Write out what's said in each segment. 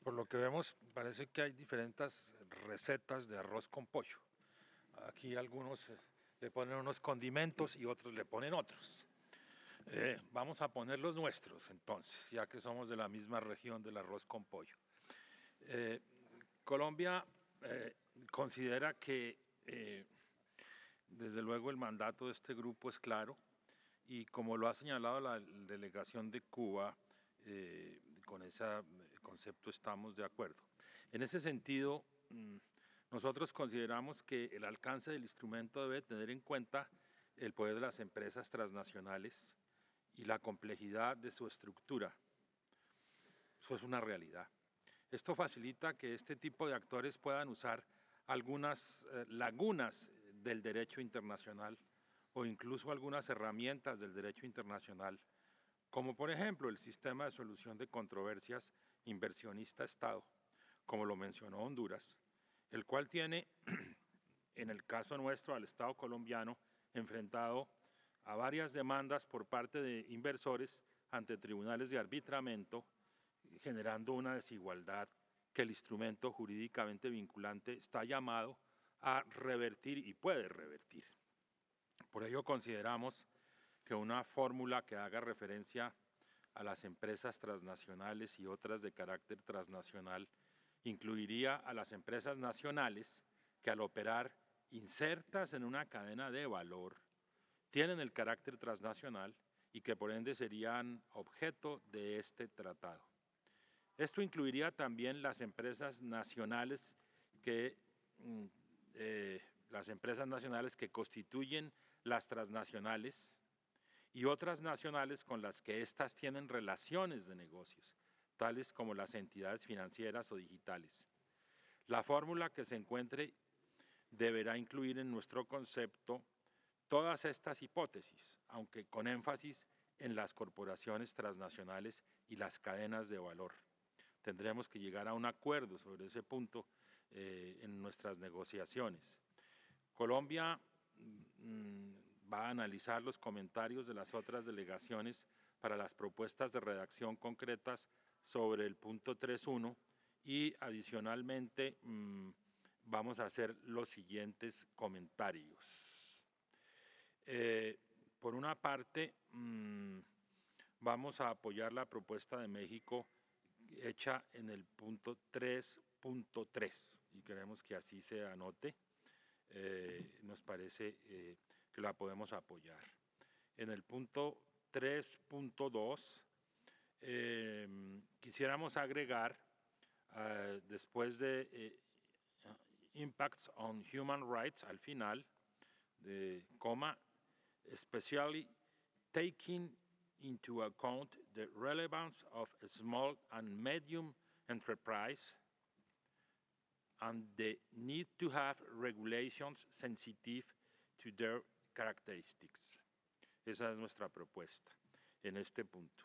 Por lo que vemos, parece que hay diferentes recetas de arroz con pollo. Aquí algunos le ponen unos condimentos y otros le ponen otros. Vamos a poner los nuestros entonces, ya que somos de la misma región del arroz con pollo. Eh, Colombia considera que desde luego el mandato de este grupo es claro y como lo ha señalado la delegación de Cuba, con ese concepto estamos de acuerdo. En ese sentido, nosotros consideramos que el alcance del instrumento debe tener en cuenta el poder de las empresas transnacionales y la complejidad de su estructura. Eso es una realidad. Esto facilita que este tipo de actores puedan usar algunas lagunas del derecho internacional o incluso algunas herramientas del derecho internacional, como por ejemplo el sistema de solución de controversias inversionista-Estado, como lo mencionó Honduras, el cual tiene, en el caso nuestro, al Estado colombiano enfrentado a varias demandas por parte de inversores ante tribunales de arbitramiento, generando una desigualdad que el instrumento jurídicamente vinculante está llamado a revertir y puede revertir. Por ello consideramos que una fórmula que haga referencia a las empresas transnacionales y otras de carácter transnacional incluiría a las empresas nacionales que al operar insertas en una cadena de valor tienen el carácter transnacional y que por ende serían objeto de este tratado. Esto incluiría también las empresas nacionales que, constituyen las transnacionales y otras nacionales con las que éstas tienen relaciones de negocios, tales como las entidades financieras o digitales. La fórmula que se encuentre deberá incluir en nuestro concepto todas estas hipótesis, aunque con énfasis en las corporaciones transnacionales y las cadenas de valor. Tendremos que llegar a un acuerdo sobre ese punto en nuestras negociaciones. Colombia va a analizar los comentarios de las otras delegaciones para las propuestas de redacción concretas sobre el punto 3.1 y adicionalmente vamos a hacer los siguientes comentarios. Por una parte, vamos a apoyar la propuesta de México hecha en el punto 3.3 y queremos que así se anote. Nos parece que la podemos apoyar. En el punto 3.2 quisiéramos agregar después de impacts on human rights al final de coma, especially taking into account the relevance of a small and medium enterprise and the need to have regulations sensitive to their characteristics. Esa es nuestra propuesta en este punto.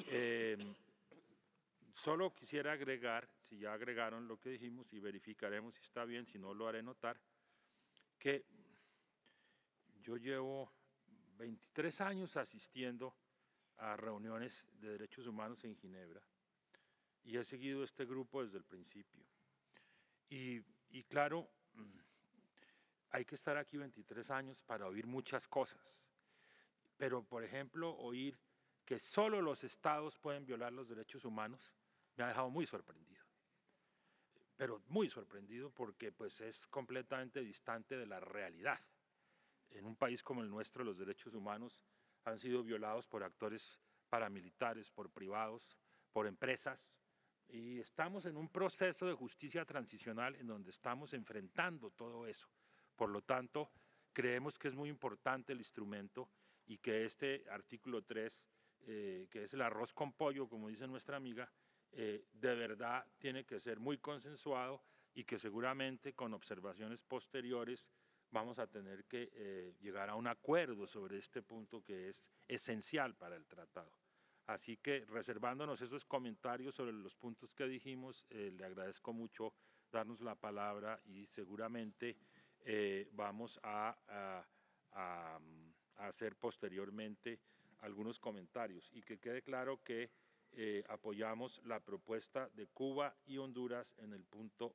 Solo quisiera agregar, si ya agregaron lo que dijimos y verificaremos si está bien, si no lo haré notar, que yo llevo 23 años asistiendo a reuniones de derechos humanos en Ginebra y he seguido este grupo desde el principio. Y claro, hay que estar aquí 23 años para oír muchas cosas, pero por ejemplo, oír que solo los estados pueden violar los derechos humanos me ha dejado muy sorprendido, pero muy sorprendido porque pues es completamente distante de la realidad. En un país como el nuestro los derechos humanos han sido violados por actores paramilitares, por privados, por empresas, y estamos en un proceso de justicia transicional en donde estamos enfrentando todo eso. Por lo tanto, creemos que es muy importante el instrumento y que este artículo 3, que es el arroz con pollo, como dice nuestra amiga, de verdad tiene que ser muy consensuado y que seguramente con observaciones posteriores vamos a tener que llegar a un acuerdo sobre este punto que es esencial para el tratado. Así que reservándonos esos comentarios sobre los puntos que dijimos, le agradezco mucho darnos la palabra y seguramente vamos a hacer posteriormente algunos comentarios y que quede claro que apoyamos la propuesta de Cuba y Honduras en el punto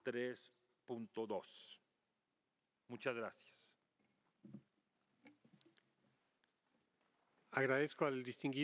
3.2. Muchas gracias. Agradezco al distinguido